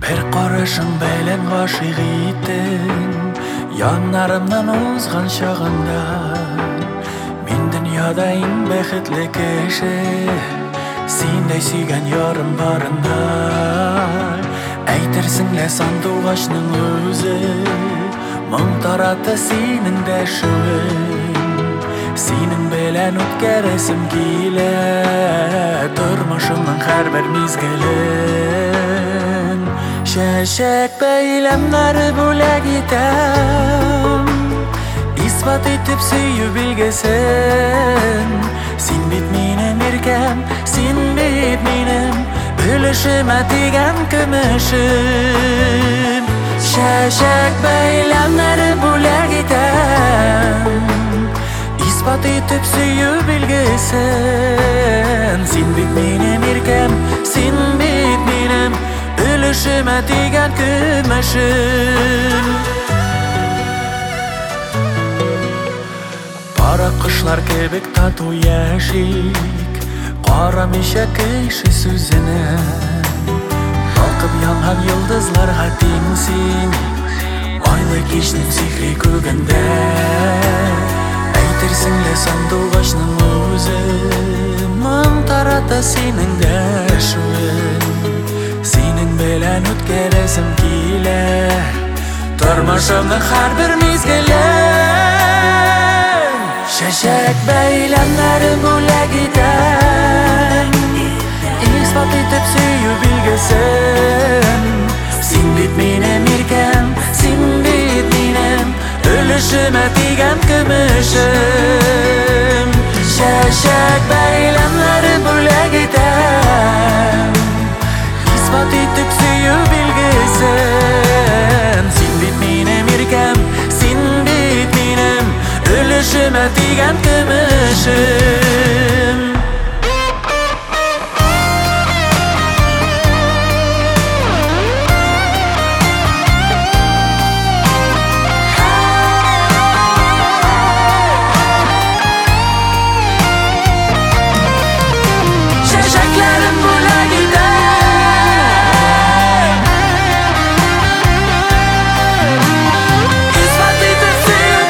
Her qarashың бәлен ғашиқ иттің, янарымнан озған шағында. Мен дүнияда ең бәхетлі кеше, сендей сүйген ярым барында. Әйтерсің сан туғашның өзі, мың таратты сенің дәшуің. Сенің белән үткәрәсем килә тормышымның һәрбер мизгелен. Чәчәк бәйләмнәре бүләк итәм, исбат итеп сөю билгесен. Син бит минем иркәм, син бит минем өлешемә тигән көмешем. Чәчәк бәйләмнәре бүләк итәм, исбат итеп сөю билгесен. Син бит минем иркәм, син бит минем өлешемә тигән көмешем. Кара кышлар кебек тату яшик, карамыйча кеше сүзенә. Балкып янган йолдызларга тиңсин, айлы кичнең сихри күгендә. Әйтерсең сан тугашның үзе, мың тарата синең дәшүең. Синең белән үткәрәсем килә тормышымның һәрбер мизгелен. Чәчәк бәйләмнәре бүләк итәм, исбат итеп сөю билгесен. Син бит минем иркәм, син бит минем өлешемә тигән көмешем. Чәчәк бәйләмнәре бүләк итәм, исбат итеп сөю билгесен. Син бит минем иркәм, син бит минем өлешемә тигән көмешем. Çiçeklerim bula gider, ispat edip suyu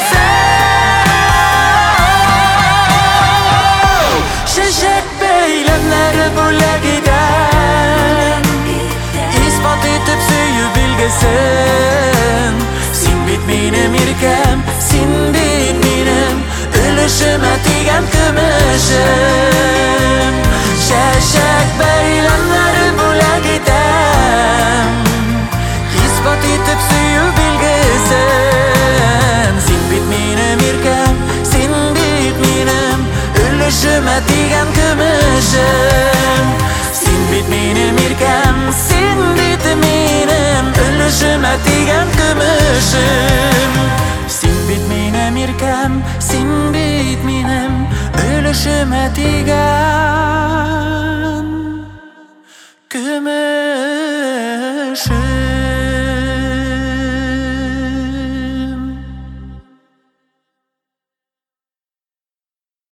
bilgesen. Çiçek beylemleri bula gider, ispat edip suyu bilgesen. Sin bit minem irkem, sin bit minem ülüşüme tigen kömeşem. Çeşek beylemleri bula gitem, ispat etip suyu bilgesen. Sin bit minem irkem, sin bit minem ülüşüme tigen kömeşem. Sin bit minem irkem, sin bit minem ülüşüme tigen kömeşem. Sin bit minem irkem, sin bit minem ülüşüme tigen kömeşem.